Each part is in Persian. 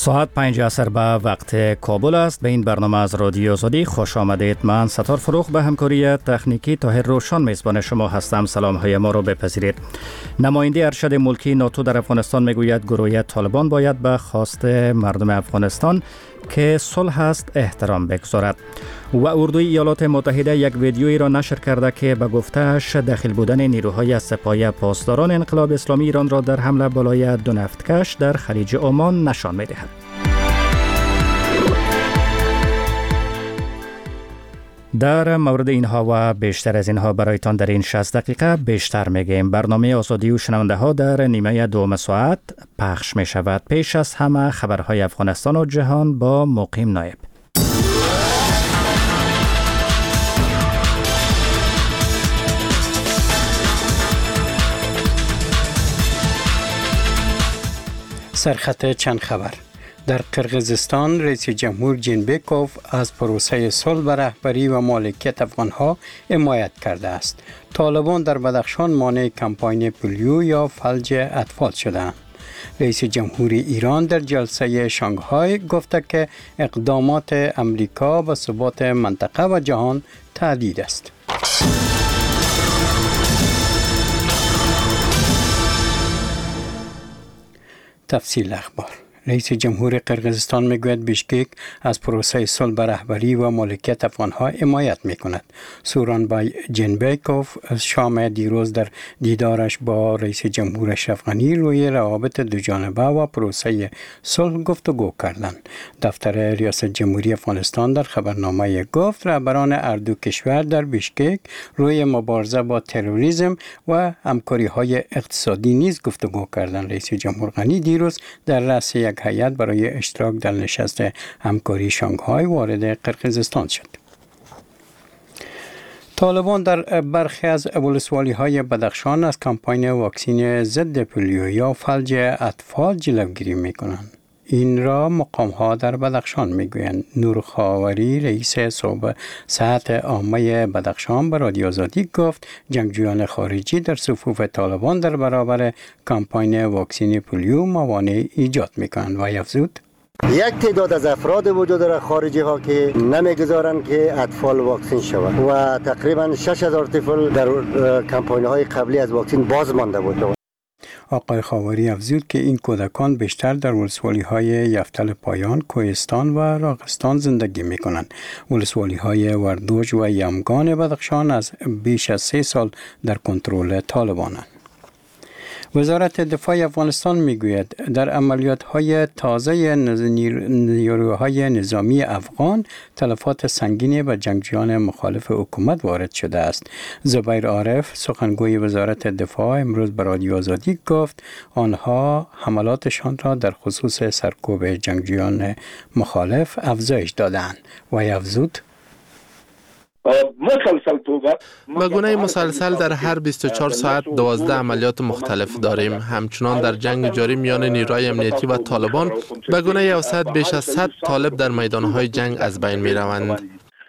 ساعت 5 عصر به وقت کابل است. به این برنامه از رادیو آزادی خوش آمدید. من ستار فروخ به همکاری تکنیکی طاهر روشن میزبان شما هستم. سلام های ما رو بپذیرید. نماینده ارشد ملکی ناتو در افغانستان میگوید گروه طالبان باید به خواست مردم افغانستان که صلح است احترام بگذارد. و اردوی ایالات متحده یک ویدیویی را نشر کرده که به گفته‌اش داخل بودن نیروهای سپاه پاسداران انقلاب اسلامی ایران را در حمله بالای دو نفتکش در خلیج عمان نشان می‌دهد. در مورد اینها و بیشتر از اینها برایتان در این 60 دقیقه بیشتر میگیم. برنامه آزادی و شنونده ها در نیمه دوم ساعت پخش می شود. پیش از همه خبرهای افغانستان و جهان با مقیم نایب. سرخط چند خبر. در قرقیزستان رئیس جمهور جینبکوف از پروسه صلح به رهبری و مالکیت افغانها حمایت کرده است. طالبان در بدخشان مانع کمپاین پولیو یا فلج اطفال شدند. رئیس جمهور ایران در جلسه شانگهای گفته که اقدامات امریکا به ثبات منطقه و جهان تهدید است. تفصیل اخبار. رئیس جمهور قرقیزستان میگوید بیشکک از پروسه صلح به رهبری و مالکیت افغانها حمایت میکند. سورانبای جینبکوف شام دیروز در دیدارش با رئیس جمهور اشرف غنی روی روابط دوجانبه و پروسه صلح گفتگو کردند. دفتر ریاست جمهوری افغانستان در خبرنامه گفت رهبران هر دو کشور در بیشکک روی مبارزه با تروریسم و همکاری‌های اقتصادی نیز گفتگو کردند. رئیس جمهور غنی دیروز در رأس یک هیئت برای اشتراک در نشست همکاری شانگهای وارد قرقیزستان شد. طالبان در برخی از ولسوالی‌های بدخشان از کمپاین واکسین ضد پولیو یا فلج اطفال جلوگیری می‌کنند. این را مقام‌ها در بدخشان می‌گویند. نور خاوری رئیس صحت عامه بدخشان به رادیو آزادی گفت جنگجویان خارجی در صفوف طالبان در برابر کمپاین واکسین پولیو موانع ایجاد می‌کنند و افزود یک تعداد از افراد وجود داره خارجی ها که نمیگذارند که اطفال واکسین شوند و تقریبا 6000 طفل در کمپاین های قبلی از واکسین باز مانده بود. آقای خاوری افزود که این کودکان بیشتر در ولسوالی‌های یفتل پایان، کوهستان و راغستان زندگی می‌کنند. ولسوالی‌های وردوج و یمگان بدخشان از بیش از 3 سال در کنترل طالبانند. وزارت دفاع افغانستان میگوید در عملیات‌های تازه نیروهای نظامی افغان تلفات سنگینی به جنگجویان مخالف حکومت وارد شده است. زبیر عارف سخنگوی وزارت دفاع امروز به رادیو آزادی گفت آنها حملاتشان را در خصوص سرکوب جنگجویان مخالف افزایش دادند و افزود به گونه مسلسل در هر 24 ساعت 12 عملیات مختلف داریم. همچنان در جنگ جاری میان نیروهای امنیتی و طالبان به گونه اوسط بیش از 100 طالب در میدانهای جنگ از بین می روند.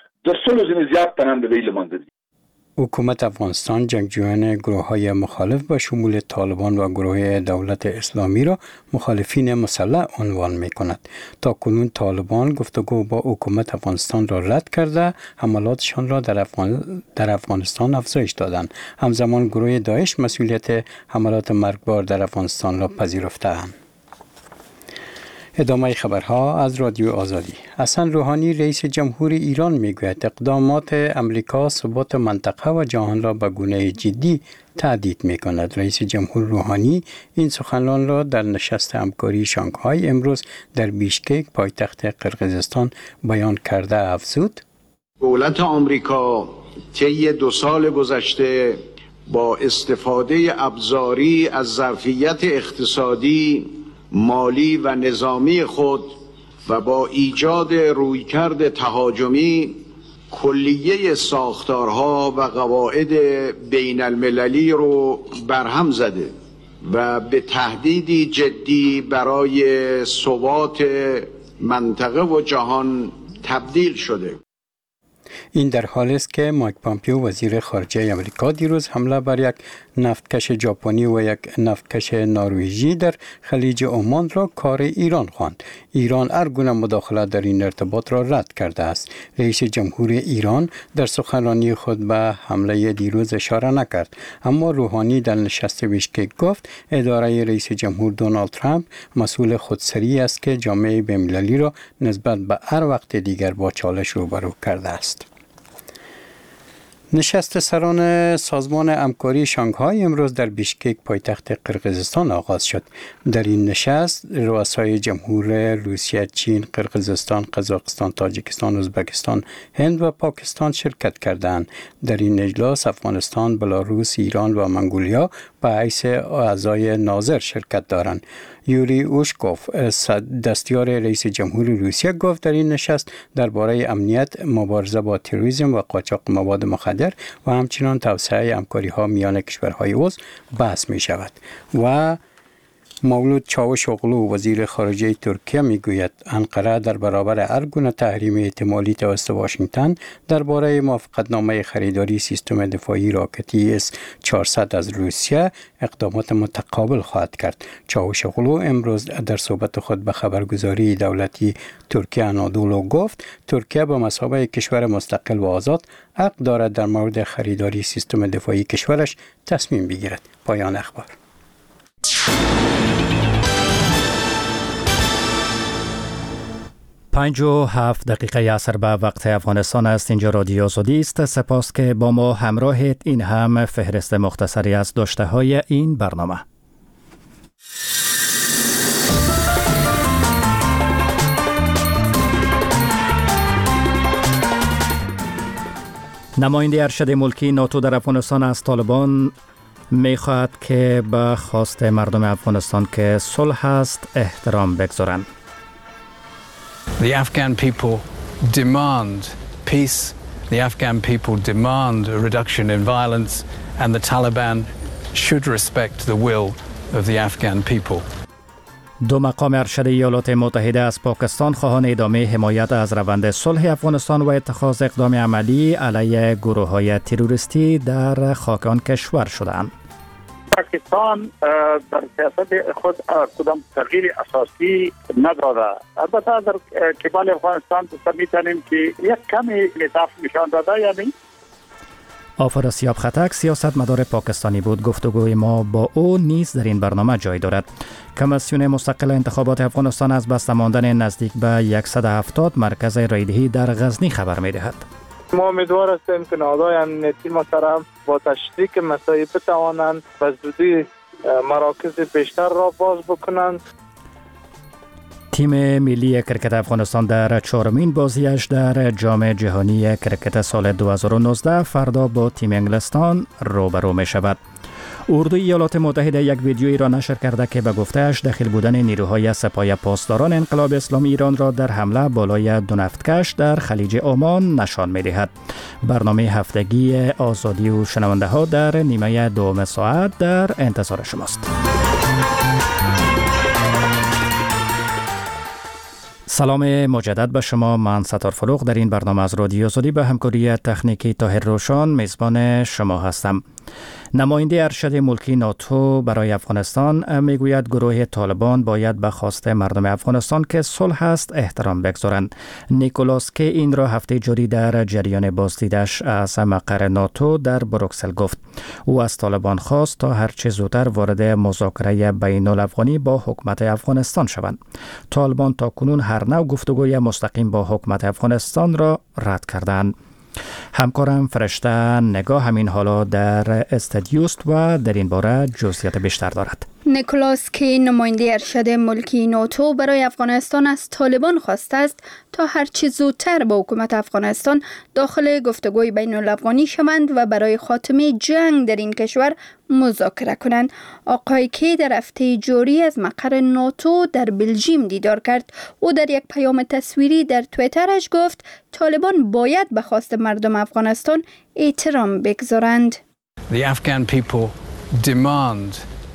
حکومت افغانستان جنگجویان گروه‌های مخالف به شمول طالبان و گروه دولت اسلامی را مخالفین مسلح عنوان می‌کند. تاکنون طالبان گفتگو با حکومت افغانستان را رد کرده حملاتشان را در افغانستان افزایش دادند. همزمان گروه داعش مسئولیت حملات مرگبار در افغانستان را پذیرفته‌اند. ادامه خبرها از رادیو آزادی. حسن روحانی رئیس جمهور ایران میگوید اقدامات امریکا ثبات منطقه و جهان را به گونه جدی تهدید میکند. رئیس جمهور روحانی این سخنان را در نشست همکاری شانگهای امروز در بیشکک پایتخت قرقیزستان بیان کرده افزود دولت آمریکا طی 2 سال گذشته با استفاده ابزاری از ظرفیت اقتصادی، مالی و نظامی خود و با ایجاد رویکرد تهاجمی کلیه ساختارها و قواعد بین المللی رو برهم زده و به تهدیدی جدی برای ثبات منطقه و جهان تبدیل شده. این در حالی است که مایک پامپیو وزیر خارجه آمریکا دیروز حمله بر یک نفتکش ژاپنی و یک نفتکش نروژی در خلیج عمان را کار ایران خواند. ایران هر گونه مداخله در این ارتباط را رد کرده است. رئیس جمهور ایران در سخنرانی خود به حمله دیروز اشاره نکرد، اما روحانی در نشست بیشکک گفت اداره رئیس جمهور دونالد ترامپ مسئول خودسری است که جامعه بین‌المللی را نسبت به هر وقت دیگر با چالش روبرو کرده است. نشست سران سازمان همکاری شانگهای امروز در بیشکک پایتخت قرقیزستان آغاز شد. در این نشست رؤسای جمهور روسیه، چین، قرقیزستان، قزاقستان، تاجیکستان، ازبکستان، هند و پاکستان شرکت کردند. در این اجلاس افغانستان، بلاروس، ایران و منگولیا به حیث اعضای ناظر شرکت دارند. یوری اوشکوف دستیار رئیس جمهور روسیه گفت در این نشست درباره امنیت، مبارزه با تروریسم و قاچاق مواد مخدر و همچنین توسعه همکاری‌ها میان کشورهای عضو بحث می شود. و مولود چاوشوغلو وزیر خارجه ترکیه میگوید انقره در برابر هر گونه تحریم احتمالی توسط واشنگتن درباره موافقتنامه خریداری سیستم دفاعی راکتی S-400 از روسیه اقدامات متقابل خواهد کرد. چاوشوغلو امروز در صحبت خود به خبرگزاری دولتی ترکیه آنادولو گفت ترکیه به مثابه کشور مستقل و آزاد حق دارد در مورد خریداری سیستم دفاعی کشورش تصمیم بگیرد. پایان اخبار. 57 دقیقه عصر به وقت افغانستان است. اینجا رادیو آزادی است. سپاس که با ما همراهید. این هم فهرست مختصری از داشته های این برنامه. نماینده ارشد ملکی ناتو در افغانستان از طالبان می‌خواهد که به خواست مردم افغانستان که صلح است احترام بگذارند. The Afghan people demand peace. The Afghan people demand a reduction in violence, and the Taliban should respect the will of the Afghan people. دو مقام ارشد ایالات متحده از پاکستان خواهان ادامه حمایت از روند صلح افغانستان و اتخاذ اقدام عملی علیه گروه‌های تروریستی در خاک آن کشور شدند. پاکستان در سیاست خود کدام تغییر اساسی نداده. البته در قبال افغانستان می‌تونیم که یک کمی انعطاف نشان داده. یعنی آفراسیاب خطک سیاستمدار پاکستانی بود. گفتگوی ما با او نیز در این برنامه جای دارد. کمیسیون مستقل انتخابات افغانستان از بسته ماندن نزدیک به 170 مرکز رایدهی در غزنی خبر می‌دهد. ما امیدوار هستیم که نهادهای امنیتی محترم با تشریک مسائل بتوانند به زودی مراکز بیشتر را باز بکنند. تیم ملی کرکت افغانستان در چهارمین بازیش در جام جهانی کرکت سال 2019 فردا با تیم انگلستان روبرو می شود. اردوی ایالات متحده یک ویدیویی را نشر کرده که به گفته‌اش دخیل بودن نیروهای سپاه پاسداران انقلاب اسلامی ایران را در حمله بالای دو نفتکش در خلیج عمان نشان می‌دهد. برنامه هفتگی آزادی و شنونده ها در نیمه دوم ساعت در انتظار شماست. سلام مجدد به شما. من ستار فروغ در این برنامه از رادیو آزادی به همکاری تکنیکی طاهر روشان میزبان شما هستم. نماینده ارشد ملکی ناتو برای افغانستان میگوید گروه طالبان باید به خواست مردم افغانستان که صلح است احترام بگذارند. نیکولاس که این را هفته جاری در جریان بازدیدش از مقر ناتو در بروکسل گفت. او از طالبان خواست تا هرچه زودتر وارد مذاکره بین الافغانی با حکومت افغانستان شوند. طالبان تا کنون هر نوع گفتگوی مستقیم با حکومت افغانستان را رد کردند. همکارم فرشته نگاه همین حالا در استودیوست و در این باره جزئیات بیشتر دارد. نیکولاس کی نماینده ارشد ملکی ناتو برای افغانستان از طالبان خواسته است تا هرچه زودتر با حکومت افغانستان داخل گفتگوی بین الافغانی شوند و برای خاتمه جنگ در این کشور مذاکره کنند. آقای کی در هفته جاری از مقر ناتو در بلژیم دیدار کرد. او در یک پیام تصویری در توییترش گفت طالبان باید به خواست مردم افغانستان احترام بگذارند. The Afghan people demand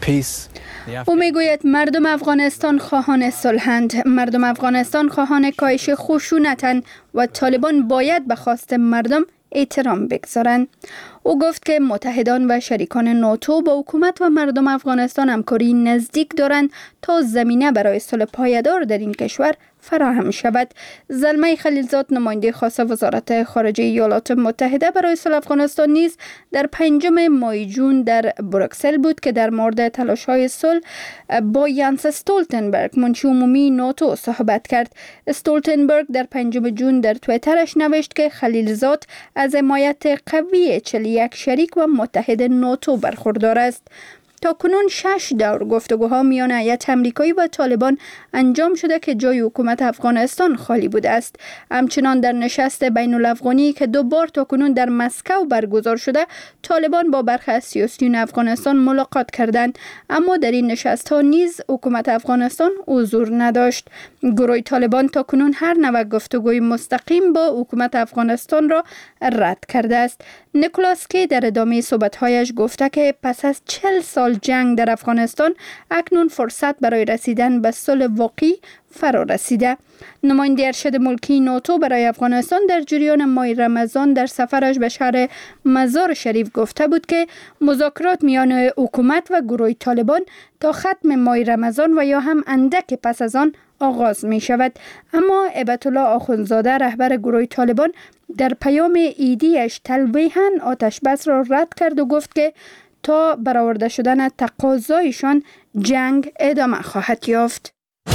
peace. او میگوید مردم افغانستان خواهان صلحند، مردم افغانستان خواهان کاهش خشونتند و طالبان باید به خواست مردم احترام بگذارند. او گفت که متحدان و شریکان ناتو با حکومت و مردم افغانستان همکاری نزدیک دارند تا زمینه برای صلح پایدار در این کشور فراهم شود. زلمه خلیلزاد نماینده خاص وزارت خارجه ایالات متحده برای صلح افغانستان نیز در 5 ماه جون در بروکسل بود که در مورد تلاش‌های صلح با یانس استولتنبرگ منشی عمومی ناتو صحبت کرد. استولتنبرگ در 5 جون در توییترش نوشت که خلیلزاد از حمایت قوی 41 شریک و متحد ناتو برخوردار است. تا کنون 6 دور گفتگوها میان هیئت آمریکایی و طالبان انجام شده که جای حکومت افغانستان خالی بوده است. همچنان در نشست بین الافغانی که 2 بار تا کنون در مسکو برگزار شده، طالبان با برخی از سیاسیون افغانستان ملاقات کردند، اما در این نشست ها نیز حکومت افغانستان حضور نداشت. گروه طالبان تا کنون هر نوع گفتگوی مستقیم با حکومت افغانستان را رد کرده است. نیکولاس کی در ادامه صحبت‌هایش گفته که پس از 40 سال جنگ در افغانستان اکنون فرصت برای رسیدن به صلح واقعی فرا رسیده. نماینده ارشد ملکی ناتو برای افغانستان در جریان ماه رمضان در سفرش به شهر مزار شریف گفته بود که مذاکرات میان حکومت و گروه طالبان تا ختم ماه رمضان و یا هم اندک پس از آن آغاز می شود. اما هیبت الله آخوندزاده رهبر گروه طالبان در پیام ایدیش تلویحاً آتش بس را رد کرد و گفت که تا برآورده شدن تقاضایشان جنگ ادامه خواهد یافت.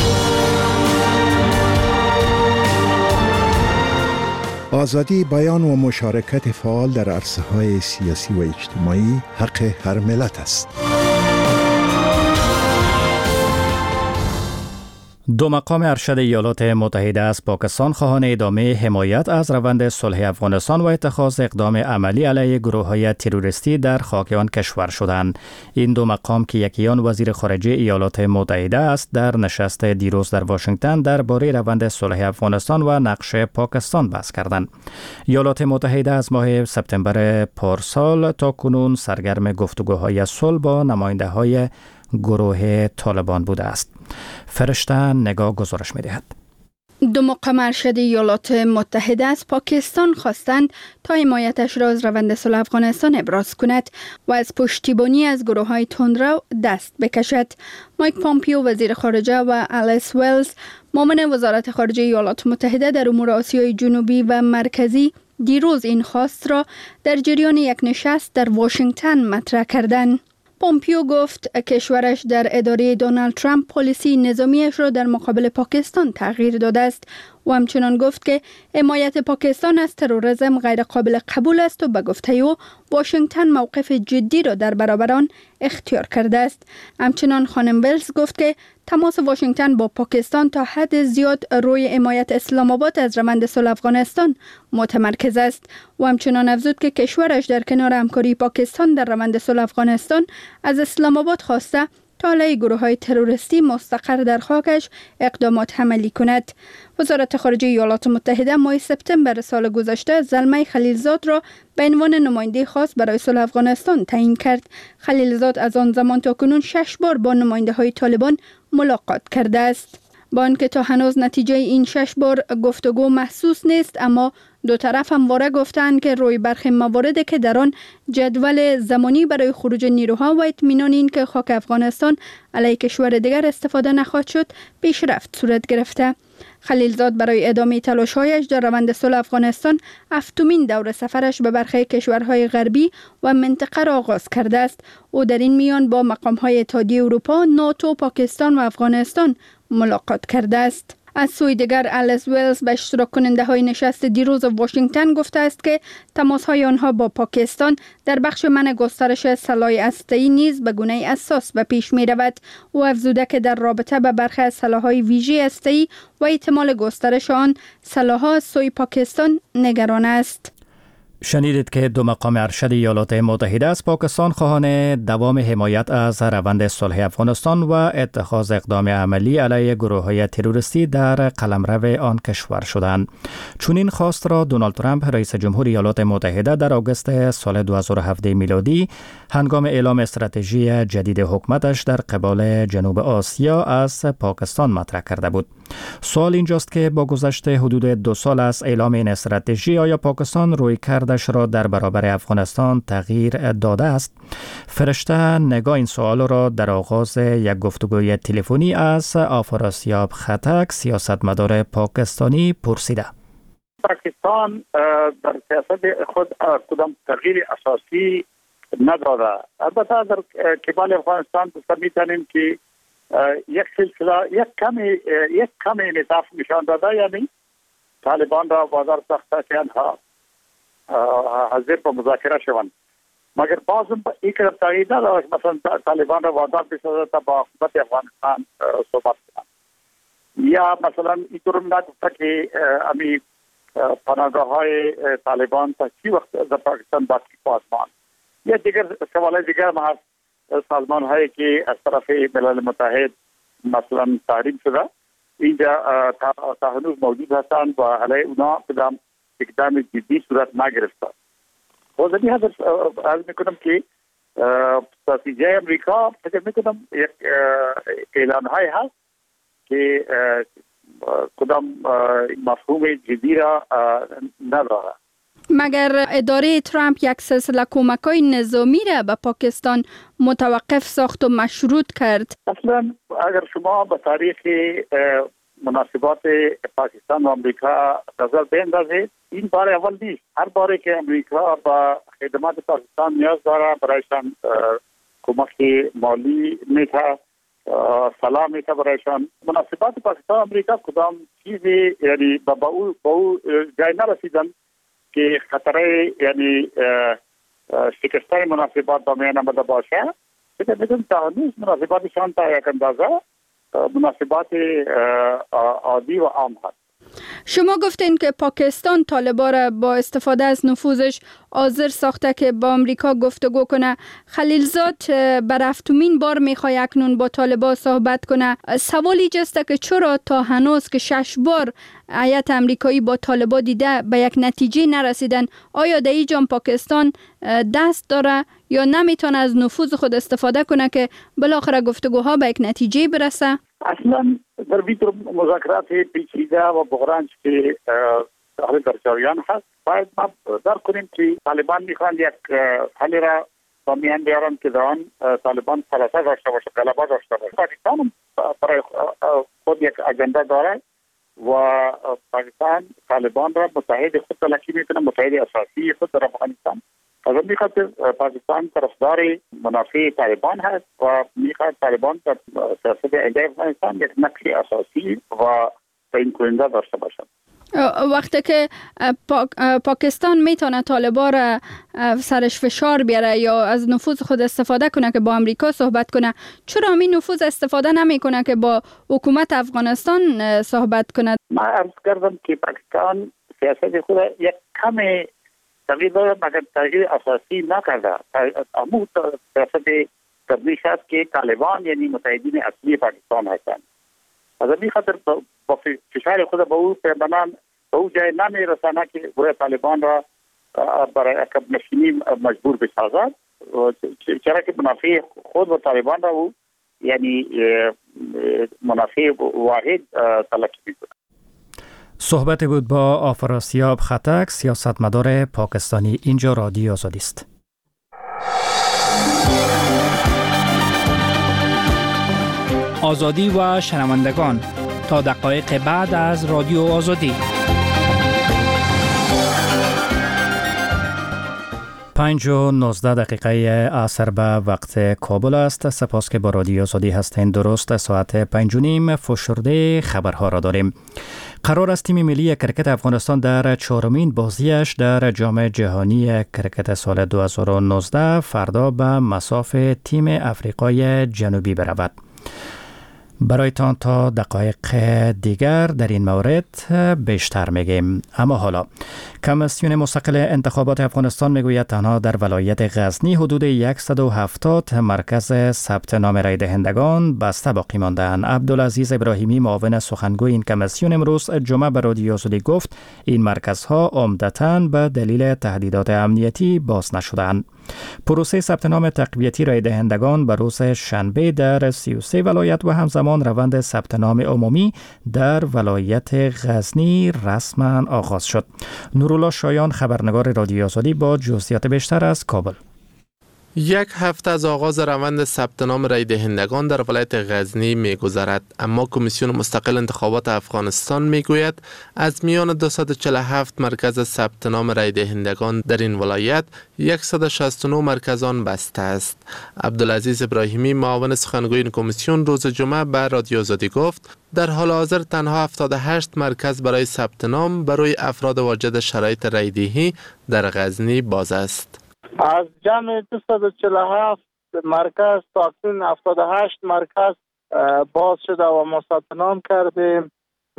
آزادی بیان و مشارکت فعال در عرصه‌های سیاسی و اجتماعی حق هر ملت است. 2 مقام ارشد ایالات متحده از پاکستان خواهان ادامه حمایت از روند صلح افغانستان و اتخاذ اقدام عملی علیه گروه‌های تروریستی در خاک آن کشور شدند. این 2 مقام که یکی آن وزیر خارجه ایالات متحده است در نشست دیروز در واشنگتن درباره روند صلح افغانستان و نقش پاکستان بحث کردند. ایالات متحده از ماه سپتامبر پارسال تا کنون سرگرم گفتگوهای صلح با نماینده‌های گروه طالبان بوده است. فرشته نگاه گزارش می‌دهد. 2 مقام ارشد ایالات متحده از پاکستان خواستند تا حمایتش را از روند صلح افغانستان ابراز کند و از پشتیبانی از گروه‌های تندرو دست بکشد. مایک پامپیو وزیر خارجه و الیس ویلز معاون وزارت خارجه ایالات متحده در امور آسیای جنوبی و مرکزی دیروز این خواست را در جریان یک نشست در واشنگتن مطرح کردند. پومپیو گفت کشورش در اداره دونالد ترامپ پالیسی نظامیش را در مقابل پاکستان تغییر داده است و همچنان گفت که حمایت پاکستان از تروریسم غیر قابل قبول است و به گفته او واشنگتن موقف جدی را در برابر آن اختیار کرده است. همچنان خانم ویلز گفت که تماس واشنگتن با پاکستان تا حد زیاد روی حمایت اسلام آباد از روند صلح افغانستان متمرکز است و همچنان افزود که کشورش در کنار همکاری پاکستان در روند صلح افغانستان از اسلام آباد خواسته تا علیه گروه‌های تروریستی مستقر در خاکش اقدامات عملی کند. وزارت خارجه ایالات متحده ماه سپتامبر سال گذشته زلمه خلیلزاد را به عنوان نماینده خاص برای صلح افغانستان تعیین کرد. خلیلزاد از آن زمان تا کنون 6 بار با نماینده‌های طالبان ملاقات کرده است. با آنکه تا هنوز نتیجه این 6 بار گفتگو محسوس نیست، اما دو طرف همواره گفتند که روی برخی موارد که در آن جدول زمانی برای خروج نیروها و اطمینان این که خاک افغانستان علیه کشور دیگر استفاده نخواهد شد پیشرفت صورت گرفته. خلیلزاد برای ادامه تلاش‌هایش در روند صلح افغانستان 7مین دور سفرش به برخی کشورهای غربی و منطقه را آغاز کرده است. او در این میان با مقام‌های اتحادیه اروپا، ناتو، پاکستان و افغانستان ملاقات کرده است. از سوی دیگر الیس ویلز به اشتراک کننده های نشست دیروز واشنگتن گفته است که تماس های آنها با پاکستان در بخش منع گسترش سلاح هسته‌ای نیز به گونه اساس به پیش می رود. او افزوده که در رابطه به برخی از سلاح‌های ویژه هسته‌ای و احتمال گسترش آن سلاح‌ها از سوی پاکستان نگران است. شنیدید که دو مقام ارشد ایالات متحده از پاکستان خواهان دوام حمایت از روند صلح افغانستان و اتخاذ اقدام عملی علیه گروه‌های تروریستی در قلمرو آن کشور شدند. چنین خواست را دونالد ترامپ رئیس جمهور ایالات متحده در آگوست سال 2017 میلادی هنگام اعلام استراتژی جدید حکومتش در قبال جنوب آسیا از پاکستان مطرح کرده بود. سوال اینجاست که با گذشت حدود 2 سال از اعلام این استراتژی آیا پاکستان رویکردش را در برابر افغانستان تغییر داده است؟ فرشته نگاه این سوال را در آغاز یک گفتگوی تلفنی از آفراسیاب خطک سیاستمدار پاکستانی پرسیده. پاکستان در سیاست خود کدام تغییر اساسی نداده. البته در قبال افغانستان می‌تونیم که یک سلسله یک کمی انعطاف نشان داده، یعنی طالبان را وادار ساخته که آنها حاضر به مذاکره شوند، مگر باز این طرف تغییر نداده. مثلا طالبان را وادار بسازه تا با حکومت افغانستان صحبت کنند، یا مثلا اینطور نگفته که امی پناهگاه‌های طالبان تا چی وقت در پاکستان باقی پاسمان. یا دیگر سوال دیگر هم هست، سازمان هایی که از طرف ملل متحد مثلا تحریم شده اینجا تا هنوز موجود هستند و علیه اونا اقدام جدی صورت نگرفته. خود این حضرت عرض میکنم که استراتژی امریکا فکر میکنم یک اعلان های هست که کدام مفهوم جدی را نداره. مگر اداره ترامپ یک سلسله کمک‌های نظامی را به پاکستان متوقف ساخت و مشروط کرد؟ اصلا اگر شما به تاریخ مناسبات پاکستان و امریکا نظر بندازید، این بار اول نیست. هر باری که امریکا با خدمات پاکستان نیاز داره برایشان کمک مالی میده، سلام میده برایشان. مناسبات پاکستان و امریکا کدام چیزی یعنی با او جای نرسیدن که خطره یعنی شکستن مناسبات با میان آمده باشه. فکر می‌کنم تا هنوز مناسباتشان تا یک اندازه مناسبات عادی و عام هست. شما گفتین که پاکستان طالبان را با استفاده از نفوذش حاضر ساخته که با امریکا گفتگو کنه. خلیلزاد بر هفتمین بار میخواد اکنون با طالبان صحبت کنه. سوالی جسته که چرا تا هنوز که 6 بار هیئت امریکایی با طالبان دیده به یک نتیجه نرسیدن؟ آیا در اینجا پاکستان دست داره یا نمیتونه از نفوذ خود استفاده کنه که بالاخره گفتگوها به یک نتیجه برسه؟ اصلا در بیتر مذاکرات پیچیده و بحران که در جریان هست، باید ما درک کنیم که طالبان میخوان یک حل را با میان بیارن که در آن طالبان سلطه داشته باشه، غلبه داشته باشه. پاکستان برای خود یک اجنده داره و پاکستان طالبان را متحد خود تلقی میکنه، متحد اساسی خود در افغانستان. از این خاطر پاکستان طرفدار منافع طالبان هست و میخواد طالبان در سیاست علیه افغانستان یک نقش اساسی و تعیین کننده داشته باشد. وقتی که پاکستان میتونه طالبان را سرش فشار بیاره یا از نفوذ خود استفاده کنه که با امریکا صحبت کنه، چرا این نفوذ استفاده نمیکنه که با حکومت افغانستان صحبت کنه؟ من عرض کردم که پاکستان سیاست خود یک کمی تغییر داده مگر تغییر اساسی نکرده. امو سیاست تبدیل شد که طالبان یعنی متحدین اصلی پاکستان هستند. از این خاطر با فشار خود به او پیمانان به او جای نمیرسانه که گروه طالبان را برای عقب نشینی مجبور بسازد، چرا که منافع خود و طالبان را او یعنی منافع واحد تلقی میکنه. صحبت بود با آفراسیاب خطک سیاستمدار پاکستانی. اینجا رادیو آزادی است. آزادی و شنوندگان تا دقایق بعد از رادیو آزادی. 5:19 عصر به وقت کابل است. سپاس که با رادیو آزادی هستین. درست ساعت 5:30 فشرده خبرها را داریم. قرار است تیم ملی کرکت افغانستان در 4مین بازیش در جام جهانی کرکت سال 2019 فردا به مصاف تیم افریقای جنوبی برود. برایتان تا دقایق دیگر در این مورد بیشتر میگیم. اما حالا کمیسیون مستقل انتخابات افغانستان میگوید تنها در ولایت غزنی حدود 170 مرکز ثبت نام رای دهندگان بسته باقی مانده‌اند. عبدالعزیز ابراهیمی معاون سخنگوی این کمیسیون امروز جمعه به رادیو آزادی گفت این مرکزها عمدتاً به دلیل تهدیدات امنیتی باز نشده‌اند. پروسه ثبت نام تقویتی رای دهندگان به روز شنبه در 33 ولایت و همزمان روند ثبت نام عمومی در ولایت غزنی رسما آغاز شد. نورالله شایان خبرنگار رادیو آزادی با جزئیات بیشتر از کابل. یک هفته از آغاز روند ثبت نام رای دهندگان در ولایت غزنی می‌گذرد، اما کمیسیون مستقل انتخابات افغانستان میگوید از میان 247 مرکز ثبت نام رای دهندگان در این ولایت 169 مرکز آن بسته است. عبدالعزیز ابراهیمی معاون سخنگوی این کمیسیون روز جمعه به رادیو آزادی گفت در حال حاضر تنها 78 مرکز برای ثبت نام برای افراد واجد شرایط رای دهی در غزنی باز است. از جمع 247 مرکز تا اکنون 78 مرکز باز شده و ما ثبت نام کردیم.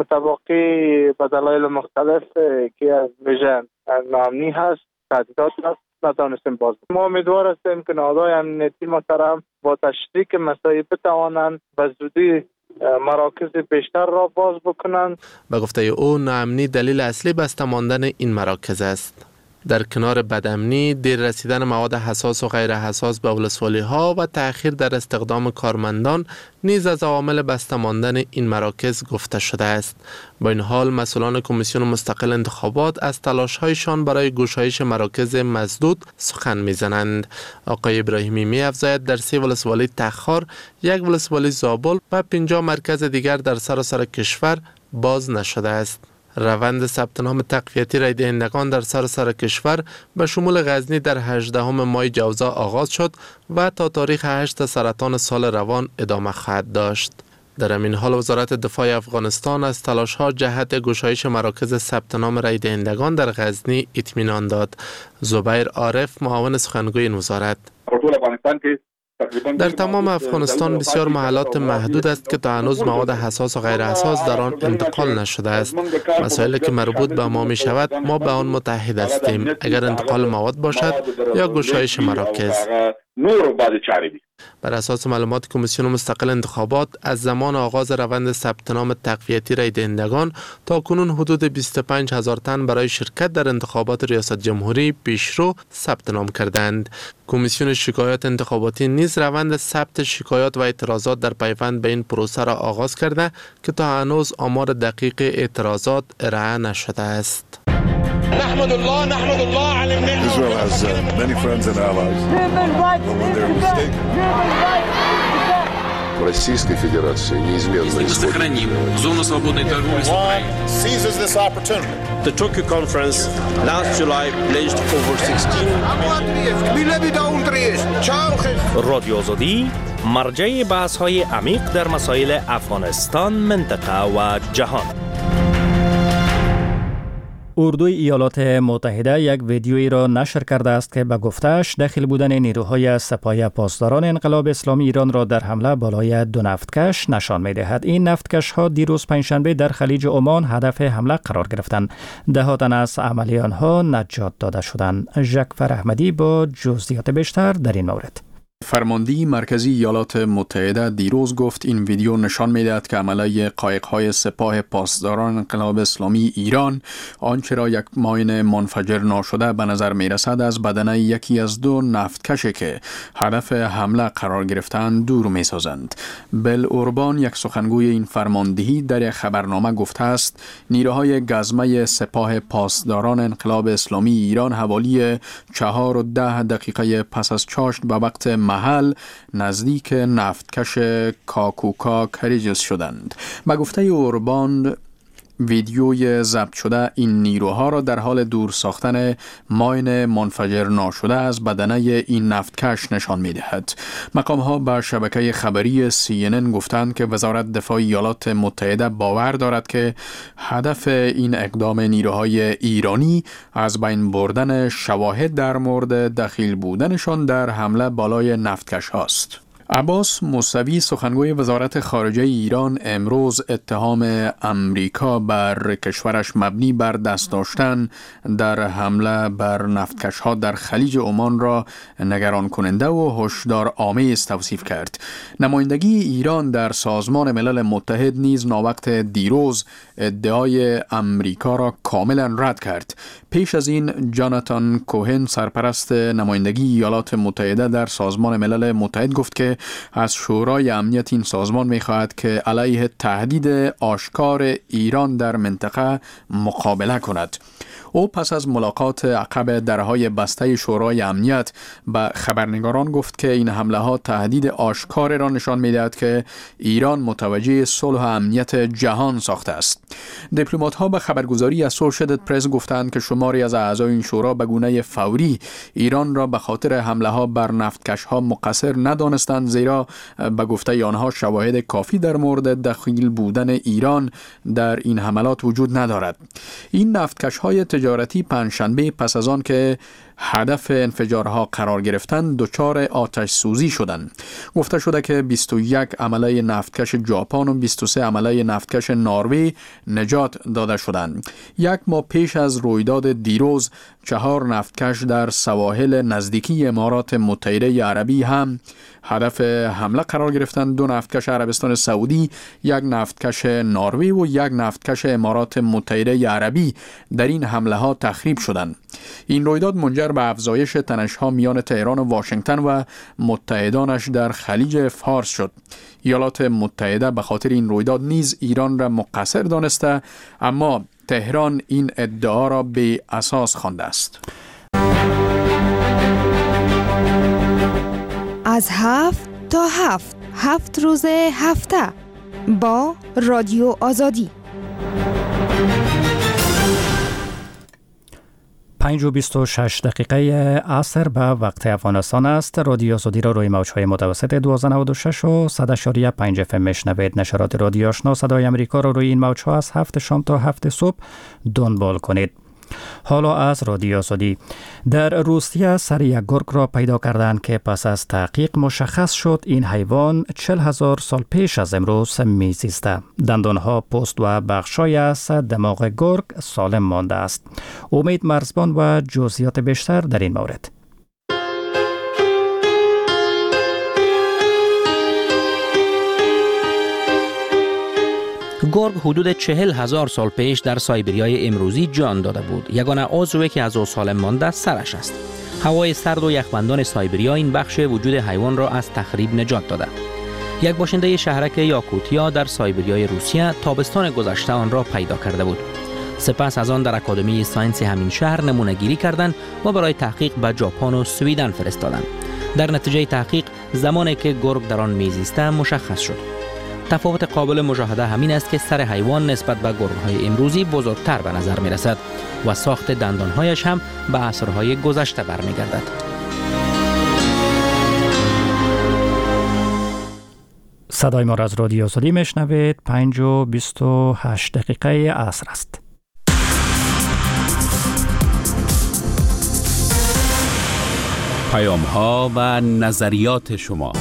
متوقع به دلایل مختلف که از ویژن ناامنی هست، تهدیدات هست، نتوانستیم باز. ما امیدوار هستیم که نهادهای امنیتی محترم با تشریک مسائل بتوانند به زودی مراکز بیشتر را باز بکنند. به گفته او ناامنی دلیل اصلی بسته ماندن این مراکز است. در کنار بدامنی، دیر رسیدن مواد حساس و غیر حساس به ولسوالی‌ها و تأخیر در استخدام کارمندان نیز از عوامل بسته ماندن این مراکز گفته شده است. با این حال مسئولان کمیسیون مستقل انتخابات از تلاش‌هایشان برای گشایش مراکز مسدود سخن می‌زنند. آقای ابراهیمی می‌افزاید در 3 ولسوالی تخار، 1 ولسوالی زابل و 50 مرکز دیگر در سراسر کشور باز نشده است. روند ثبت نام تقویتی رای دهندگان در سراسر کشور به شمول غزنی در 18 ماه جوزا آغاز شد و تا تاریخ 8 سرطان سال روان ادامه خواهد داشت. در همین حال وزارت دفاع افغانستان از تلاش‌ها جهت گشایش مراکز ثبت نام رای دهندگان در غزنی اطمینان داد. زبیر عارف معاون سخنگوی این وزارت: در تمام افغانستان بسیار محلات محدود است که تا هنوز مواد حساس و غیر حساس در آن انتقال نشده است. مسائلی که مربوط به ما می شود ما به آن متحد هستیم، اگر انتقال مواد باشد یا گشایش مراکز. بر اساس معلومات کمیسیون مستقل انتخابات از زمان آغاز روند ثبت نام تقویتی رای دهندگان تا کنون حدود 25,000 تن برای شرکت در انتخابات ریاست جمهوری پیشرو ثبت نام کردند. کمیسیون شکایات انتخاباتی نیز روند ثبت شکایات و اعتراضات در پیوند به این پروسه را آغاز کرده که تا هنوز آمار دقیق اعتراضات ارائه نشده است. نحمد الله على النعمة. Israel has many friends and allies. When they're mistaken. Российской Федерации неизменно сохраним зону свободной торговли с Украиной. Seizes this opportunity. The Tokyo conference last July pledged over 16. رادیو آزادی مرجع بحث‌های عمیق در مسائل افغانستان، منطقه و جهان. اردوی ایالات متحده یک ویدیویی را نشر کرده است که به گفته‌اش داخل بودن نیروهای سپاه پاسداران انقلاب اسلامی ایران را در حمله بالای 2 نفتکش نشان می‌دهد. این نفتکش‌ها دیروز پنجشنبه در خلیج عمان هدف حمله قرار گرفتند. ده تن از عملی آنها نجات داده شدند. ژکفر احمدی با جزئیات بیشتر در این مورد. فرماندهی مرکزی ایالات متحده دیروز گفت این ویدیو نشان می‌دهد که عمله قایق‌های سپاه پاسداران انقلاب اسلامی ایران آنچه را یک ماین منفجر ناشده به نظر می‌رسد از بدنه یکی از 2 نفتکشی که هدف حمله قرار گرفتند دور می‌سازند. بل اوربان یک سخنگوی این فرماندهی در خبرنامه گفته است نیروهای گزمه سپاه پاسداران انقلاب اسلامی ایران حوالی 4:10 پس از چاشت به وقت محل نزدیک نفتکش کاکوکا کریجس شدند. به گفته اوربان ویدیوی ضبط شده این نیروها را در حال دور ساختن ماین منفجر ناشده از بدنه این نفتکش نشان می‌دهد. مقام‌ها به شبکه خبری CNN گفتند که وزارت دفاع ایالات متحده باور دارد که هدف این اقدام نیروهای ایرانی از بین بردن شواهد در مورد دخیل بودنشان در حمله بالای نفتکش هاست. عباس موسوی سخنگوی وزارت خارجه ایران امروز اتهام امریکا بر کشورش مبنی بر دست داشتن در حمله بر نفتکش‌ها در خلیج عمان را نگران کننده و هشدار آمیز توصیف کرد. نمایندگی ایران در سازمان ملل متحد نیز ناوقت دیروز ادعای امریکا را کاملا رد کرد. پیش از این جاناتان کوهن سرپرست نمایندگی ایالات متحده در سازمان ملل متحد گفت که از شورای امنیت این سازمان می‌خواهد که علیه تهدید آشکار ایران در منطقه مقابله کند. او پس از ملاقات عقب درهای بسته شورای امنیت به خبرنگاران گفت که این حمله ها تهدید آشکار را نشان می‌دهد که ایران متوجه صلح و امنیت جهان ساخته است. دیپلمات ها به خبرگزاری اسوشییتد پرس گفتند که شماری از اعضای این شورا به گونه فوری ایران را به خاطر حمله ها بر نفتکش ها مقصر ندانستند، زیرا به گفته آنها شواهد کافی در مورد دخیل بودن ایران در این حملات وجود ندارد. این نفتکش های تجارتی پنجشنبه پس از آن که هدف انفجارها قرار گرفتند دچار آتش سوزی شدند. گفته شده که 21 عمله نفتکش ژاپن و 23 عمله نفتکش نروژ نجات داده شدند. یک ماه پیش از رویداد دیروز 4 نفتکش در سواحل نزدیکی امارات متحده عربی هم هدف حمله قرار گرفتند. 2 نفتکش عربستان سعودی، 1 نفتکش نروژ و 1 نفتکش امارات متحده عربی در این حمله ها تخریب شدند. این رویداد منجر به افزایش تنش‌ها میان تهران و واشنگتن و متحدانش در خلیج فارس شد. ایالات متحده به خاطر این رویداد نیز ایران را مقصر دانسته، اما تهران این ادعا را به اساس خوانده است. از 7 تا 7 روز هفته با رادیو آزادی. 5:26 عصر به وقت افغانستان است. رادیو آزادی را روی موج‌های متوسط 1296 و 100.5 FM میشنوید. نشرات رادیو آشنا صدای امریکا را روی این موج‌ها از 7 شام تا 7 صبح دنبال کنید. حالا از رادیو آزادی. در روسیه سر یک گرگ را پیدا کردند که پس از تحقیق مشخص شد این حیوان 40,000 سال پیش از امروز میزیسته. دندانها، پوست و بخشای از دماغ گرگ سالم مانده است. امید مرزبان و جزئیات بیشتر در این مورد. گرگ حدود 40,000 سال پیش در سایبریای امروزی جان داده بود. یگانه عضوی که از او سالم مانده سرش است. هوای سرد و یخبندان سایبریا این بخش وجود حیوان را از تخریب نجات داده. یک باشنده شهرک یاکوتیا در سایبریای روسیه تابستان گذشته آن را پیدا کرده بود. سپس از آن در اکادمی ساینس همین شهر نمونه گیری کردند و برای تحقیق به ژاپن و سویدن فرستادند. در نتیجه تحقیق زمانی که گرگ در آن میزیسته مشخص شد. تفاوت قابل مشاهده همین است که سر حیوان نسبت به گرگ‌های امروزی بزرگتر به نظر می رسد و ساخت دندانهایش هم به عصرهای گذشته برمیگردد. صدای ما را از رادیو آزادی میشنوید. 5:28 عصر است. پیام‌ها و نظریات شما.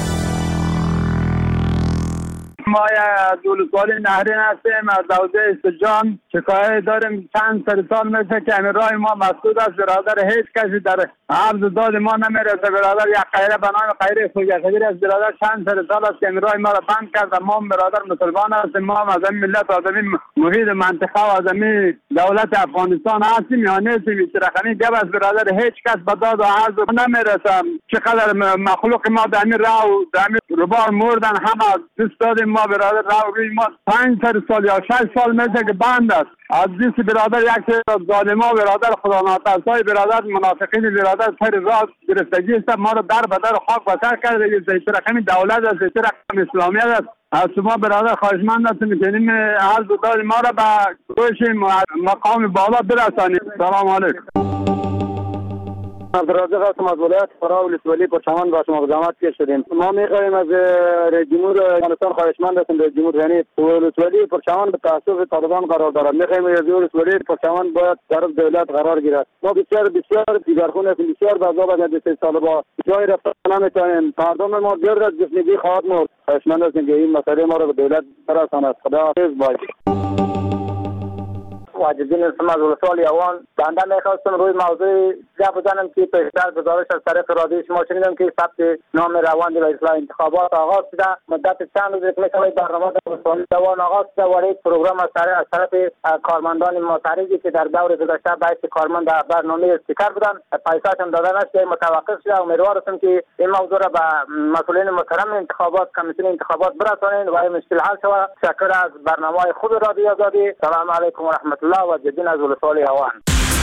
ما از ولسوالی نهرین هستیم، از حوزه استجان شکایت داریم. چند سال میشه که همین راه ما مسدود است. برادر هیچ کسی در عرض داد ما نمیرسه. برادر یک خیره به نام خیره خوجاخبیر از برادر چند سال است که همین راه ما را بند کرد. ما برادر مسلمان هستیم. ما از این ملت، از این محیط منطقه و از این دولت افغانستان هستیم یا نیستیم. رقمی گپ از برادر هیچ کس به داد و عرض نمیرسه. چقدر مخلوق ما در این راه و در این ربار مردن، همه دوست دادیم ما برادر راوی ما 5 سال یا 6 سال میشه که بند است. از دیس برادر یک سری ظالما برادر خدا ناترسای برادر منافقین برادر سر راه گرفتگی است. ما رو در بدر خاک بسر کرده. این رقم دولت است، این رقم اسلامیت است. از شما برادر خواهشمند هستم میتونیم عرض داد ما رو به روش مقام بالا برسانیم. سلام علیکم. عبدالرزاق هستم از ولایت فرا ولسوالی پرچمن با شما زحمت کش شدیم. ما می‌خواهیم از رئیس جمهور افغانستان خواهشمند هستیم رئیس جمهور یعنی ولسوالی پرچمن به تعصب طالبان قرار دارد. می‌خواهیم رئیس ولسوالی پرچمن باید در دولت قرار گیرد. ما بسیار دیگرگون هستیم، بسیار بعضا از این طالبان جای رفتن نمی‌توانیم. مردم ما بیاد از گفتگی خواهد مرد. خواهشمند هستیم که این مسئله ما را به دولت برساند. خداحافظ باشید. واجدین اسم از ولسوالی اوان بنده میخواستم روی موضوع گپ بزنم که پیشتر گزارش از طریق رادیو شما شنیدم که ثبت نام روند و اصلاح انتخابات آغاز شده. مدت چند روز میشه برنامه ولسوالی اوان آغاز شده و این پروگرام از طرف کارمندان معترضی که در دور گذشته باعث کارمند برنامه استیکر بودن پیساشون داده نشده متوقف شده. امیدوار هستم که این موضوع را به مسئولین محترم انتخابات کمیسیون انتخابات برسانید و این مشکل حل شود. تشکر از برنامه خود رادیو آزادی. سلام علیکم و رحمت الله و جدین از ولسوالی اوان.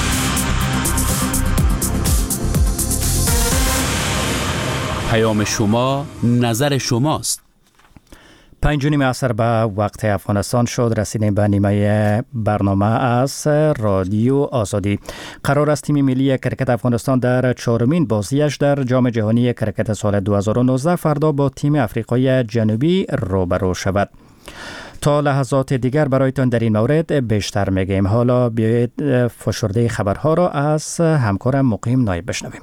پیام شما نظر شماست. 5:30 عصر به وقت افغانستان شد. رسیدیم به نیمه برنامه از رادیو آزادی. قرار است تیم ملی کرکت افغانستان در چهارمین بازیش در جام جهانی کرکت سال 2019 فردا با تیم آفریقای جنوبی روبرو شود. تا لحظات دیگر برایتان در این مورد بیشتر میگیم. حالا بیایید فشرده خبرها را از همکارم مقیم نایب بشنویم.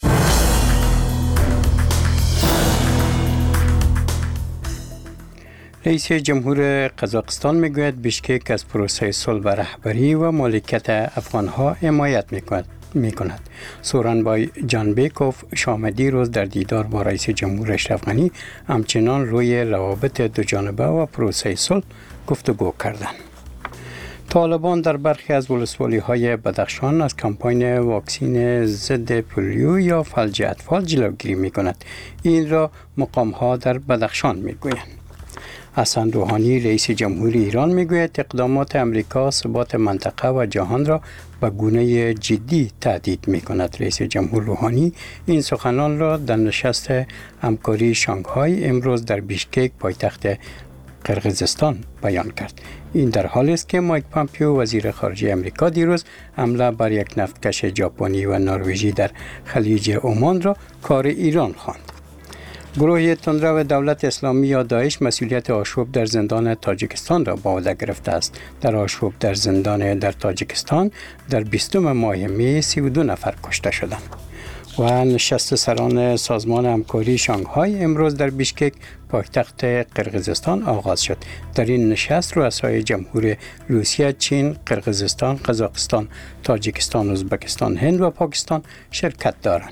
رئیس جمهور قزاقستان میگوید بیشکک از پروسه صلح و رهبری و مالکیت افغانها حمایت میکند. سورانبای جانبیکوف شامدی روز در دیدار با رئیس جمهور اشرف غنی همچنان روی روابط دوجانبه و پروسه صلح گفتگو کردند. طالبان در برخی از ولسوالی‌های بدخشان از کمپاین واکسین ضد پولیو یا فلج اطفال جلوگیری می‌کند. این را مقام‌ها در بدخشان می‌گویند. حسن روحانی رئیس جمهوری ایران میگوید اقدامات امریکا ثبات منطقه و جهان را به گونه جدی تهدید میکند. رئیس جمهور روحانی این سخنان را در نشست همکاری شانگهای امروز در بیشکک پایتخت قرقیزستان بیان کرد. این در حالی است که مایک پامپیو وزیر خارجه امریکا دیروز حمله بر یک نفتکش ژاپنی و نروژی در خلیج عمان را کار ایران خواند. گروه تندرو دولت اسلامی یا داعش مسئولیت آشوب در زندان تاجیکستان را به عهده گرفته است. در آشوب در زندان در تاجیکستان در 20 ماه می 32 نفر کشته شدند. و نشست سران سازمان همکاری شانگهای امروز در بیشکک پایتخت قرقیزستان آغاز شد. در این نشست رؤسای جمهور روسیه، چین، قرقیزستان، قزاقستان، تاجیکستان، ازبکستان، هند و پاکستان شرکت دارند.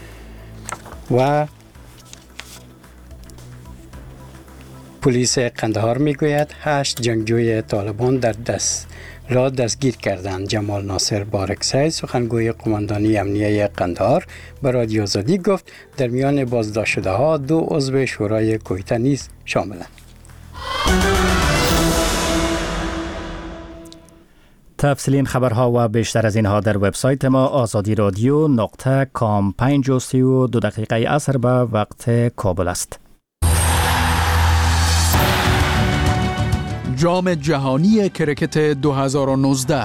و پلیس قندهار میگوید 8 جنگجوی طالبان دستگیر کردند. جمال ناصر بارکزی سخنگوی قماندانی امنیه قندهار به رادیو آزادی گفت در میان بازداشت شده ها 2 عضو شورای کویته نیز شاملند. تفصیلین خبرها و بیشتر از اینها در وبسایت ما azadi.radio.com. 5:32 عصر به وقت کابل است. جام جهانی کرکت 2019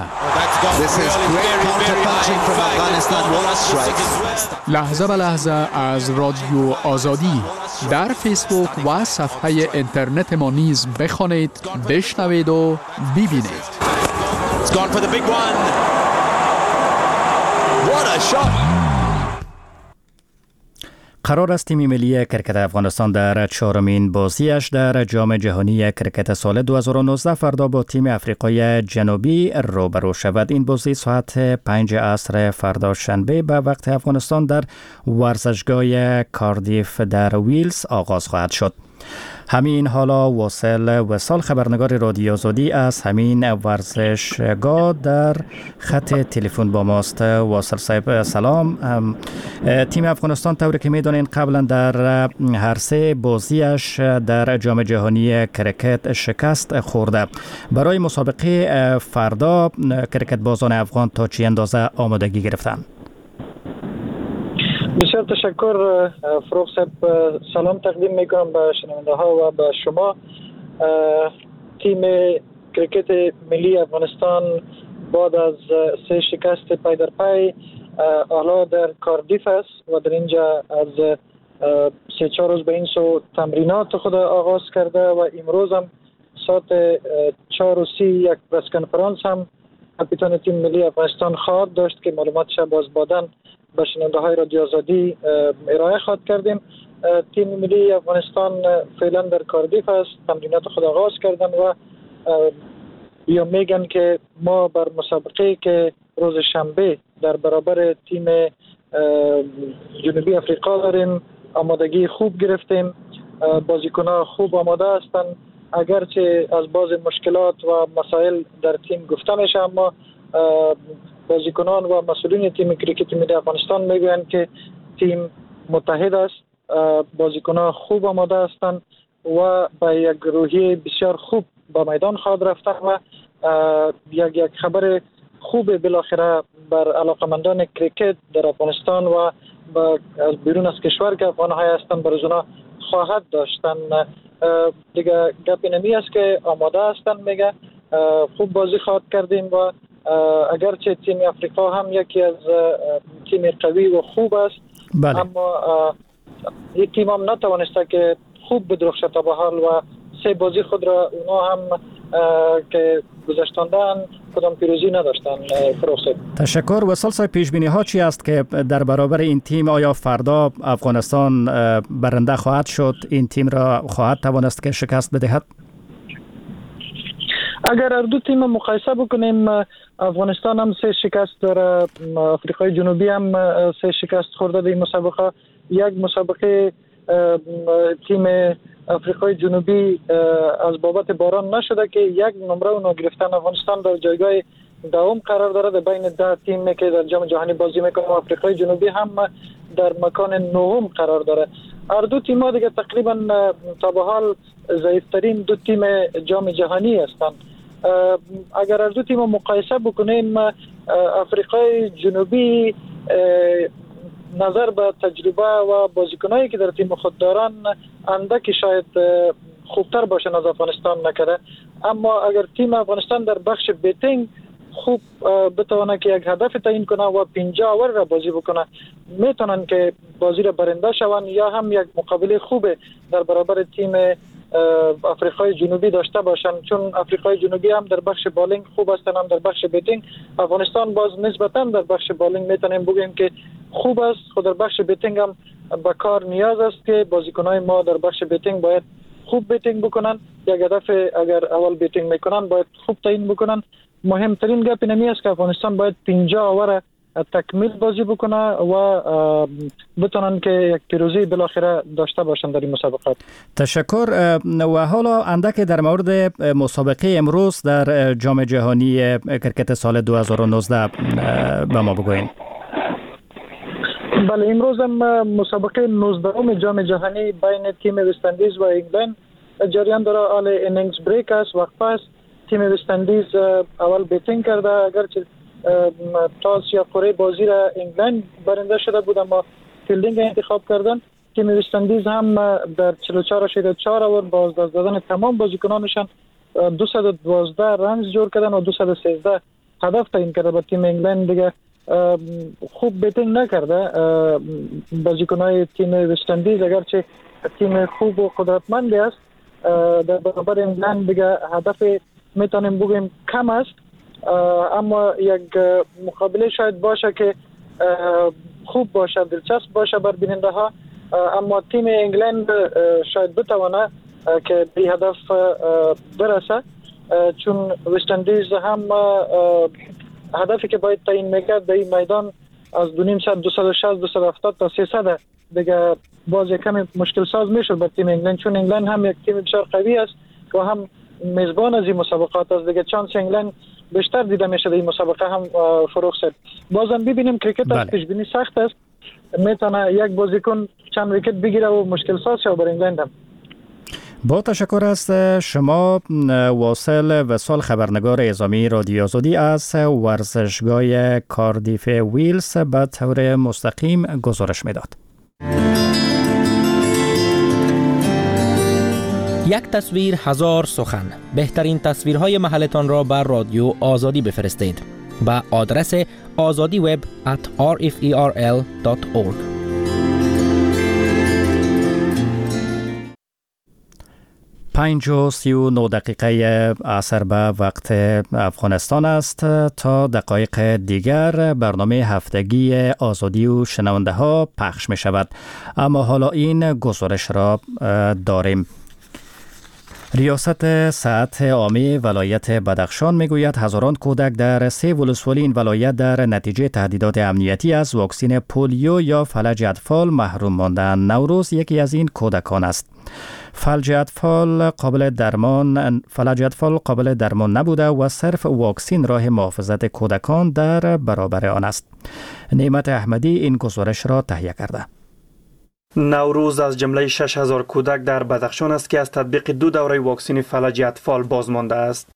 لحظه به لحظه از رادیو آزادی در فیسبوک و صفحه اینترنت ما نیز بخوانید، بشنوید و ببینید. قرار است تیم ملی کرکت افغانستان در 4مین بازیش در جام جهانی کرکت سال 2019 فردا با تیم آفریقای جنوبی روبرو شود. این بازی ساعت 5 عصر فردا شنبه به وقت افغانستان در ورزشگاه کاردیف در ویلز آغاز خواهد شد. همین حالا وصال خبرنگار رادیو آزادی از همین ورزشگاه در خط تلفن با ماست. واصل صاحب سلام. تیم افغانستان طوری که میدونین قبلا در هر 3 بازیش در جام جهانی کرکت شکست خورده. برای مسابقه فردا کرکت بازان افغان تا چه اندازه آمادگی گرفتن؟ بسیار تشکر فروغ صاحب. سلام تقدیم میکنم به شنونده ها و به شما. تیم کرکت ملی افغانستان بعد از 3 شکست پای در پای حالا در کاردیف است و در اینجا از 3-4 روز به این سو تمرینات خود آغاز کرده و امروز هم ساعت 4:30 یک پرس کنفرانس هم کاپیتان تیم ملی افغانستان خواهد داشت که معلوماتش باز بعداً به شنونده های رادیو آزادی ارائه خواهد کردیم. تیم ملی افغانستان فعلا در کاردیف است، تمرینات خود آغاز کردن و یا میگن که ما بر مسابقه که روز شنبه در برابر تیم جنوبی افریقا داریم آمادگی خوب گرفتیم، بازیکن‌ها خوب آماده هستند. اگرچه از بعض مشکلات و مسائل در تیم گفته میشه، اما بازیکنان و مسئولین تیم کریکت ملی افغانستان میگویند که تیم متحد است، بازیکنان خوب آماده هستند و با یک روحیه بسیار خوب با میدان خواهد رفتن و یک خبر خوب بالاخره بر علاقمندان کریکت در افغانستان و از بیرون از کشور که افغان‌های هستند برای اونا خواهد داشتن. دیگه گپی نمی است که آماده هستن، میگه خوب بازی خواهد کردیم و اگرچه تیم افریقا هم یکی از تیم قوی و خوب است، بله. اما این تیم هم نتوانسته که خوب بدرخشه تا به حال و 3 بازی خود را اونا هم که گذاشتندن کدام پیروزی نداشتن. فروخت تشکر. وصل صاحب، پیش بینی ها چی است که در برابر این تیم آیا فردا افغانستان برنده خواهد شد؟ این تیم را خواهد توانست که شکست بدهد؟ اگر هر دو تیم مقایسه بکنیم، افغانستان هم 3 شکست داره، آفریقای جنوبی هم 3 شکست خورده در این مسابقه. یک مسابقه تیم آفریقای جنوبی از بابت باران نشده که یک نمره اونو گرفتن. افغانستان در جایگاه دوم قرار داره در بین 10 تیمی که در جام جهانی بازی میکنه. آفریقای جنوبی هم در مکان 9 قرار داره. هر دو تیم‌ها دیگه تقریبا تا به حال ضعیف‌ترین 2 تیم جام جهانی هستند. اگر هر دو تیم مقایسه بکنیم، آفریقای جنوبی نظر به تجربه و بازیکنایی که در تیم خود دارن اندکی شاید خوبتر باشه از افغانستان نکرده، اما اگر تیم افغانستان در بخش بیتینگ خوب بتونه که یک هدف تعیین کنه و 50 اوور را بازی بکنه، میتونن که بازی را برنده شون یا هم یک مقابله خوبه در برابر تیم آفریقای جنوبی داشته باشن، چون آفریقای جنوبی هم در بخش بالینگ خوب هستن هم در بخش بیتینگ. افغانستان باز نسبتا در بخش بالینگ میتونیم بگیم که خوب است، خود در بخش بیتینگ هم به کار نیاز است که بازیکنای ما در بخش بیتینگ باید خوب بیتینگ بکنن. یک هدف اگر اول بیتینگ میکنن باید خوب تعیین بکنن. مهمترین گپ این است که افغانستان باید 50 اوور تکمیل بازی بکنه و بتونن که یک پیروزی بالاخره داشته باشن در این مسابقات. تشکر. و حالا اندک در مورد مسابقه امروز در جام جهانی کرکت سال 2019 به ما بگوین. بله، امروز هم مسابقه 19 جام جهانی بین تیم وست اندیز و انگلند جریان داره. حال اینینگز بریک است، وقفه است. تیم وست اندیز اول بیتینگ کرده، اگرچه تاس یا کره بازی را انگلند برنده شده بود اما فیلدینگ انتخاب کردن. تیم وست اندیز هم در 44.4 اوور با از دست دادن تمام بازیکنانشان 212 رنز جور کردن و 213 هدف تعیین کرده. با تیم انگلند دیگه خوب بیتینگ نکرده بازیکنای تیم وست اندیز، اگرچه تیم خوب و قدرتمندی است در برابر انگلند دیگه هدف میتونیم بگیم کم است، اما یک مقابله شاید باشه که خوب باشه، دلچسب باشه بر بیننده ها. اما تیم انگلند شاید بتونه که به هدف برسه، چون وست اندیز هم هدفی که باید تعیین میکرد در این میدان از 2.5 260 270 تا 300 دیگه باز کمی مشکل ساز میشد بر تیم انگلند، چون انگلند هم یک تیم بسیار قوی است و هم میزبان از این مسابقات است. دیگه چانس انگلند بیشتر دیده میشه در این مسابقه هم. فروخ شد بازم ببینیم کرکت از پیش بینی سخت است، میتونه یک بازیکن چند ویکت بگیره و مشکل ساز شه بر انگلند هم. با تشکر است شما واصل وصال، خبرنگار اعزامی رادیو آزادی از ورزشگاه کاردیف ویلز به طور مستقیم گزارش میداد. یک تصویر هزار سخن. بهترین تصویرهای محلتان را بر رادیو آزادی بفرستید. با آدرس azadiweb@rferl.org. 5:39 دقیقه عصر به وقت افغانستان است. تا دقایق دیگر برنامه هفتگی آزادی و شنونده ها پخش می شود، اما حالا این گزارش را داریم. ریاست صحت عامه ولایت بدخشان میگوید هزاران کودک در 3 ولسوالی این ولایت در نتیجه تهدیدات امنیتی از واکسن پولیو یا فلج اطفال محروم ماندند. نوروز یکی از این کودکان است. فلج اطفال قابل درمان نبوده و صرف واکسن راه محافظت کودکان در برابر آن است. نعمت احمدی این گزارش را تهیه کرده. نوروز از جمله 6000 کودک در بدخشان است که از تطبیق 2 دوره واکسن فلج اطفال باز مانده است.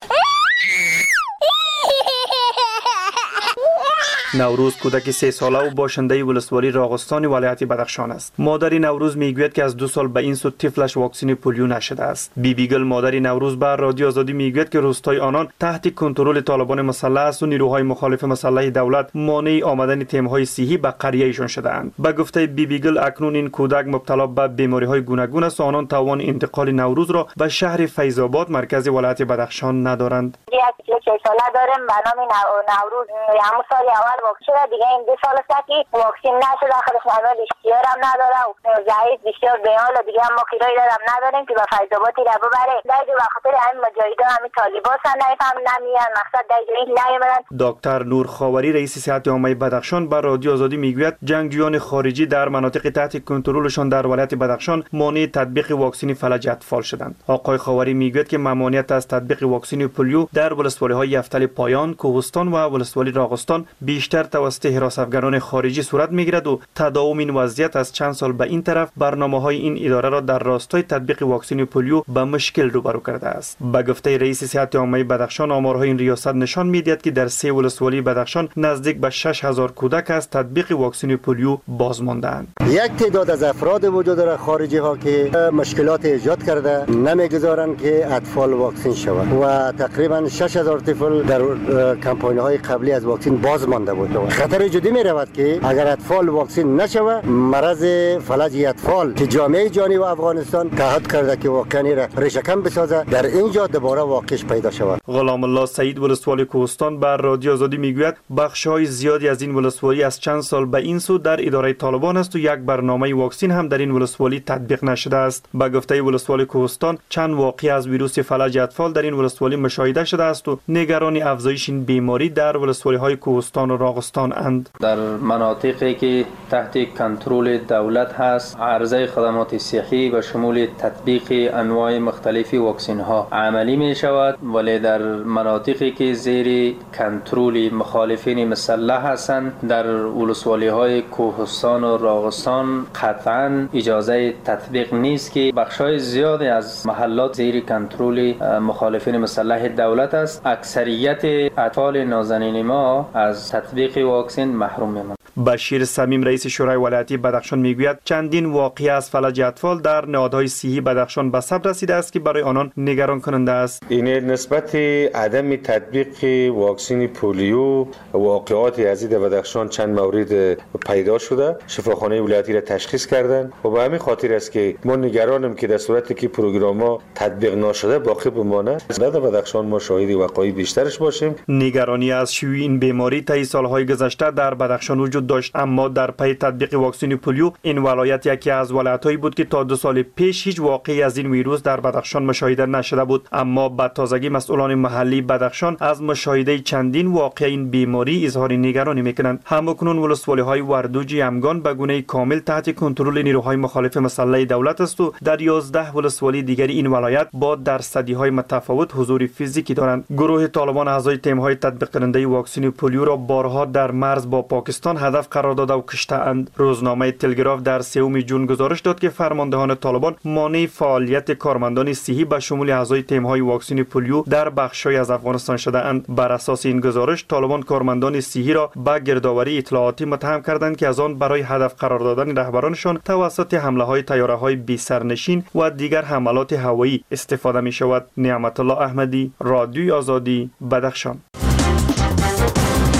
نوروز کودک 3 ساله و باشنده ولسوالی راغستان ولایت بدخشان است. مادر نوروز میگوید که از 2 سال به این سو طفلش واکسن پولیو نشده است. بیبیگل مادر نوروز بر رادیو آزادی میگوید که روستای آنان تحت کنترل طالبان مسلح است و نیروهای مخالف مسلح دولت مانع آمدن تیم‌های صحی به قریه‌شان شده‌اند. به گفته بیبیگل اکنون این کودک مبتلا به بیماری‌های گوناگون است و آنان توان انتقال نوروز را به شهر فیض‌آباد مرکز ولایت بدخشان ندارند. یک 6 ساله دارم به نام نوروز همون سال اول واکسن دیگه این 2 سال است که واکسن نشده، آخرش الان اشتیار هم نداره و ضعیف بسیار بی‌حال دیگه هم ما کرایه دارم نداریم که به فیض‌آباد را ببره. دیگه به خاطر همین مجاهدا همین طالبان نمیفهم نمیان مقصد دیگه نمیمدن. دکتر نور خاوری رئیس صحت عامه بدخشان بر رادیو آزادی میگوید جنگجویان خارجی در مناطق تحت کنترلشان در ولایت بدخشان مانع تطبیق واکسن فلج اطفال شدند. آقای خاوری میگوید که ممانعت از تطبیق واکسن پولیو در ولسوالی‌های یفتل پایان، کوهستان و ولسوالی راغستان بیشتر توسط حراس افغانان خارجی صورت میگیرد و تداوم این وضعیت از چند سال به این طرف برنامه‌های این اداره را در راستای تطبیق واکسن پولیو به مشکل روبرو کرده است. به گفته رئیس صحت عامه بدخشان آمارهای این ریاست نشان می‌دهد که در 3 ولسوالی بدخشان نزدیک به 6000 کودک از تطبیق واکسن پولیو باز مانده‌اند. یک تعداد از افراد وجود داره خارجی ها که مشکلات ایجاد کرده نمیگذارند که اطفال واکسن شوند و تقریبا 6000 طفل در کمپاین‌های قبلی از واکسن باز مانده بود. خطر جدی می رود که اگر اطفال واکسن نشود مرض فلج اطفال که جامعه جهانی و افغانستان تعهد کرده که واقعا را ریشه‌کن بسازه در اینجا دوباره واقعش پیدا شود. غلام الله سعید ولسوالی کوهستان بر رادیو آزادی میگوید بخش‌های زیادی از این ولسوالی از چند سال به این سو در اداره طالبان است و یک برنامه واکسن هم در این ولسوالی تطبیق نشده است. به گفته ولسوالی کوهستان چند واقعه از ویروس فلج اطفال در این ولسوالی مشاهده شده است و نگران افزایش این بیماری در ولسوالی‌های کوهستان و راغستان اند. در مناطقی که تحت کنترل دولت هست عرضه خدمات صحی و شمول تطبیق انواع مختلف واکسن ها عملی می شود، ولی در مناطقی که زیر کنترل مخالفین مسلح هستند در ولسوالی های کوهستان و راغستان قطعا اجازه تطبیق نیست که بخشای زیادی از محلات زیر کنترل مخالفین مسلح دولت است. اکثریت اطفال نازنین ما از تطبیق واکسن محروم میمانند. بشیر صمیم رئیس شورای ولایتی بدخشان میگوید چندین واقعه از فلج اطفال در نهادهای صحی بدخشان به ثبت رسیده است که برای آنان نگران کننده است. این نسبت عدم تطبیق واکسن پولیو واقعاتی از این بدخشان چند مورد پیدا شده، شفاخانه ولایتی را تشخیص کردند و به همین خاطر است که ما نگرانیم که در صورتی که پروگرام‌ها تطبیق نشده باقی بمانه. در بدخشان ما شاهد واقعی بیشترش باشیم. نگرانی از شیوع این بیماری طی سالهای گذشته در بدخشان وجود داشت، اما در پی تطبیق واکسن پولیو این ولایت یکی از ولایت‌هایی بود که تا 2 سال پیش هیچ واقعی از این ویروس در بدخشان مشاهده نشده بود. اما با تازگی مسئولان محلی بدخشان از مشاهده چندین واقعه این بیماری اظهار نگرانی میکنند. همکنون ولسوالی‌های وردوج یمگان به گونه کامل تحت کنترل نیروهای مخالف مسلح دولت است و در 11 ولسوالی دیگر این ولایت با درصدی‌های متفاوت حضور فیزیکی دارند. گروه طالبان اعضای تیم‌های تطبیق کننده واکسن پولیو را بارها در مرز با پاکستان هدف قرار داده و کشته‌اند. روزنامه تلگراف در 3 جون گزارش داد که فرماندهان طالبان مانع فعالیت کارمندان صحی به شمول اعضای تیم‌های واکسن پولیو در بخش‌های از افغانستان شده اند. بر اساس این گزارش طالبان کارمندان صحی را به گردآوری اطلاعاتی متهم کردند که از آن برای هدف قرار دادن رهبرانشان توسط حمله‌های طیاره‌های بی سرنشین و دیگر حملات هوایی استفاده می‌شود. نعمت الله احمدی، رادیوی آزادی، بدخشان.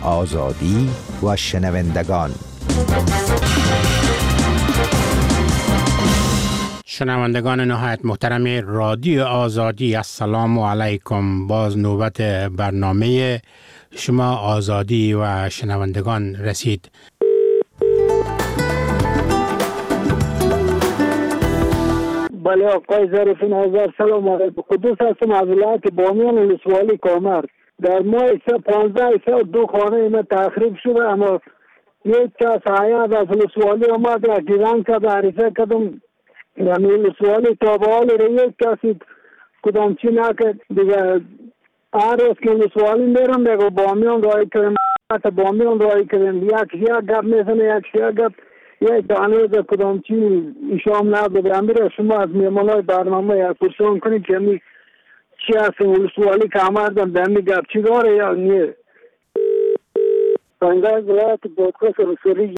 آزادی و شنوندگان. شنوندگان نهایت محترم رادیو آزادی، السلام علیکم. باز نوبت برنامه شما آزادی و شنوندگان رسید. بله آقای ظریفین هزار سلام علیکم. قدوس هستم از ولایت بامیان ولسوالی کامر. در ماه 15 خانه اینا تخریب شده، اما یک کس حیات از ولسوالی آمد یک دیوان کرد، عریضه کردم یعنی ولسوالی تا به حال یک کسی کدام چی نکرد دیگه. هر روز که ولسوالی میرم دیگه بامیان رای کردم، بامیان رای کردم، یک گپ میزنه، یک گپ یک دانه در کدام چی ایشام نداده. امیره شما از میمانای برنامه یک پرسان کنید که می چی هست ولسوالی که آمدن دمی گپ چی داره یا نیه. پایگاه ولایت بادغیس رسولی